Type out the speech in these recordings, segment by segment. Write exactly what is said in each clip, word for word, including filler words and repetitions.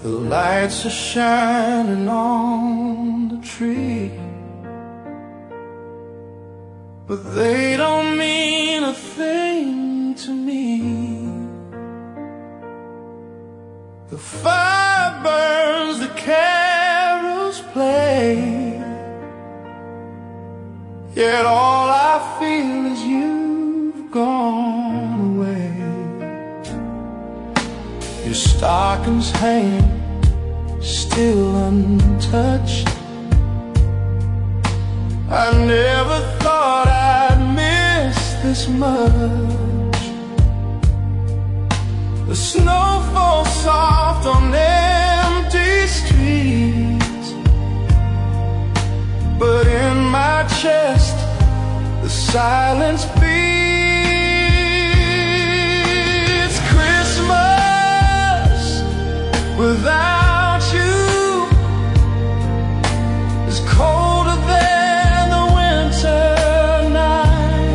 The lights are shining on the tree, but they don't mean a thing to me. The fire burns, the carols play, yet all I feel is you've gone away. Your stockings hang still untouched. I never thought I'd miss this much. The snow falls soft on empty streets, but in my chest the silence beats. Christmas without you is colder than the winter night.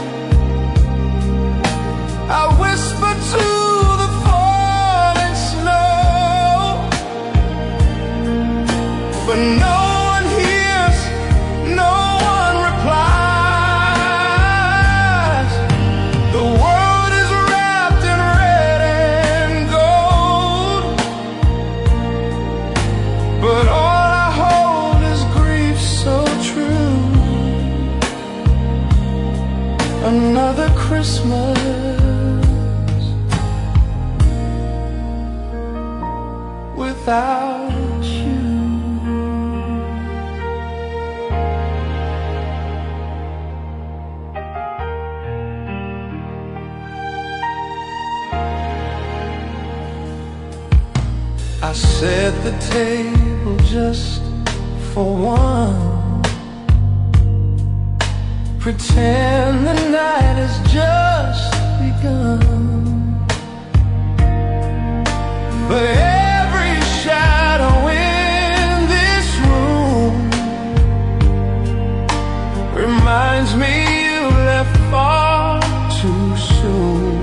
I whisper to the falling snow, but no one hears, no one replies. The world is wrapped in red and gold, but all I hold is grief so true. Another Christmas without you. I set the table just for one, pretend the night has just begun, but every shadow in this room reminds me you left far too soon.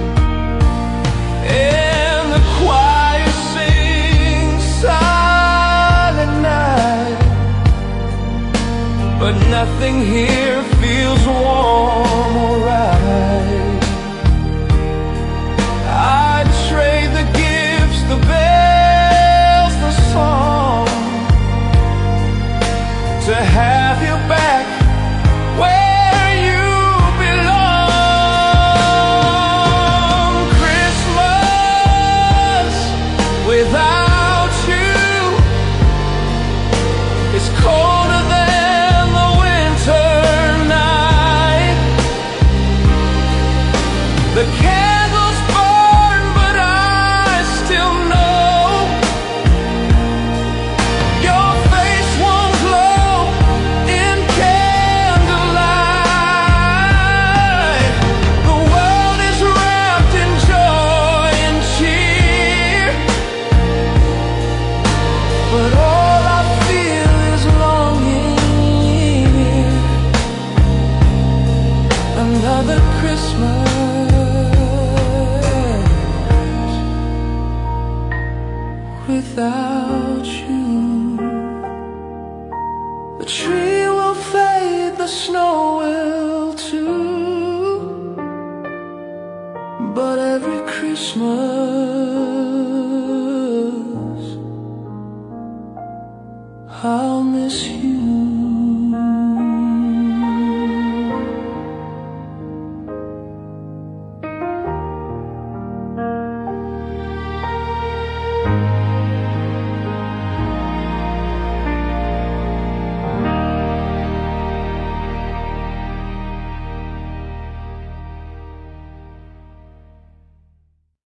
And the choir sings Silent Night, but nothing here feels warm or right. I'd trade the gifts, the bells, the song, to have you back where you belong. Christmas without you is colder than the winter night. The candles burn, but I still know your face won't glow in candlelight. The world is wrapped in joy and cheer, but all I feel is longing. Another Christmas without you. The tree will fade, the snow will too, but every Christmas I'll miss you.